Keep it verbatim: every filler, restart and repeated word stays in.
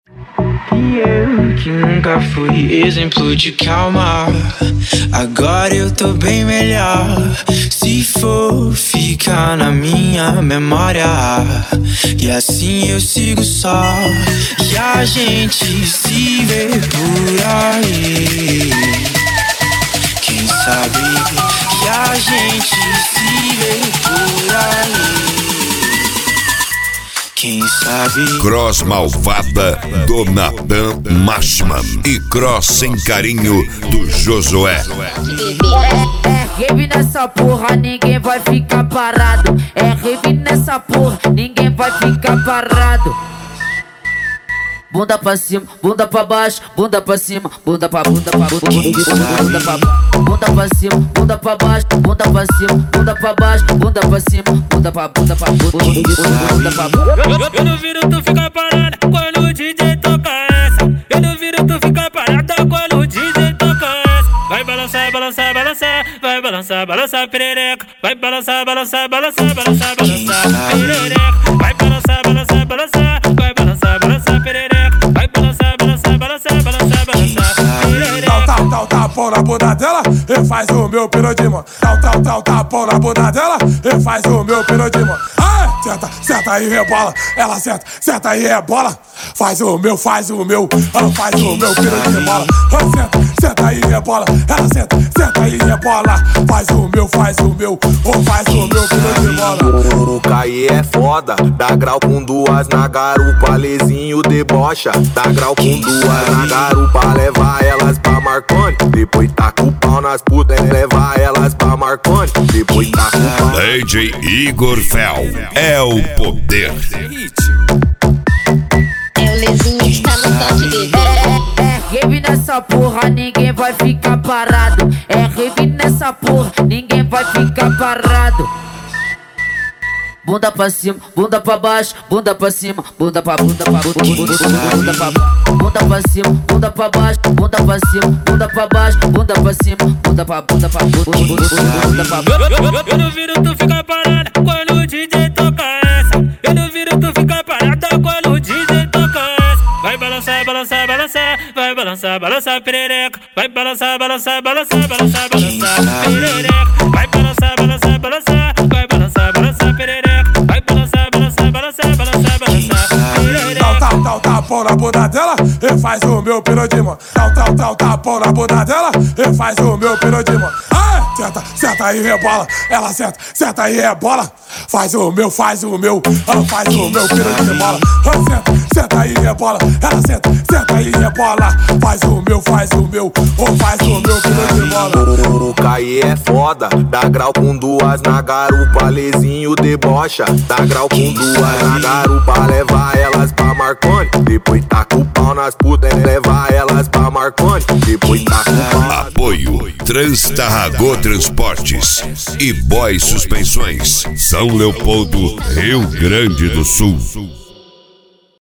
E eu que nunca fui exemplo de calma, agora eu tô bem melhor. Se for ficar na minha memória, e assim eu sigo só. E a gente se vê por aí, quem sabe que a gente se vê por aí. Quem sabe? Cross malvada do Natan Mashman e Cross sem carinho do Josué. É, é rave nessa porra, ninguém vai ficar parado. É rave nessa porra, ninguém vai ficar parado. Bunda pra cima, bunda pra baixo, bunda pra cima, bunda pra bunda pra bunda, bunda pra bunda pra cima, bunda pra baixo, bunda pra cima, bunda pra baixo, bunda pra cima, bunda pra bunda pra bunda, bunda pra bunda. Eu duvido tu ficar parada quando o D J toca essa. Eu duvido tu ficar parada quando o D J toca essa. Vai balançar, balançar, balançar, vai balançar, balançar perereca. Vai balançar, balançar, balançar, balançar, balançar perereca. Vai balançar, balançar, balançar, vai balançar, balançar perereca. Vai balançar, balançar, balançar, balançar, balançar perereca. Tal, tal, tal, tapão na bunda dela e faz o meu pirodima. Tal, tal, tal, tapão na bunda dela e faz o meu pirodima. Senta, senta e rebola, ela senta, senta e rebola. Faz o meu, faz o meu, ela faz o meu piro de bola. Senta, senta e rebola, ela senta, senta e rebola. Faz o meu, faz o meu, ou faz o meu piro de bola. O Caí é foda, dá grau com duas na garupa, Lezinho debocha. Dá grau com duas na garupa, leva elas pra Marconi. Depois tá com o pau nas putas, leva elas pra Marconi. Depois tá com o pau. D J Igor Fel é o poder. É o Lezinho que tá no toque dele. É, é rave nessa porra, ninguém vai ficar parado. É rave nessa porra, ninguém vai ficar parado. Bunda pra cima, bunda pra baixo, bunda pra cima, bunda pra bunda pra bunda, bunda pra bunda pra cima, bunda pra baixo, bunda pra cima, bunda pra baixo, bunda pra cima, bunda pra bunda pra bunda, bunda pra bunda. Eu duvido tu ficar parada quando o D J toca essa. Eu duvido tu ficar parada quando o D J toca essa. Vai balançar, balançar, balançar, vai balançar, balançar perereca. Vai balançar, balançar, balançar, balançar, balançar perereca. Vai balançar, balançar, balançar, vai balançar, balançar perereca. Vai balançar, balançar, balançar, balançar, balançar perereca. Tal, tal, tal, tapão na bunda dela e faz o meu pirodima. Tal, tal, tal, tapão na bunda dela e faz o meu pirodima. Senta, senta e rebola, ela senta, senta e rebola. Faz o meu, faz o meu, ela faz o meu piro de bola. Senta, senta e rebola, ela senta, senta e rebola. Faz o meu, faz o meu, ou faz o meu piro de bola. O Caí é foda, dá grau com duas na garupa, Lezinho debocha. Dá grau com duas na garupa, leva elas pra Marconi. Depois tá com o pau nas putas, leva elas pra Marconi. Depois tá com o pau. Apoio Transtarragô Transportes e Boy Suspensões, São Leopoldo, Rio Grande do Sul.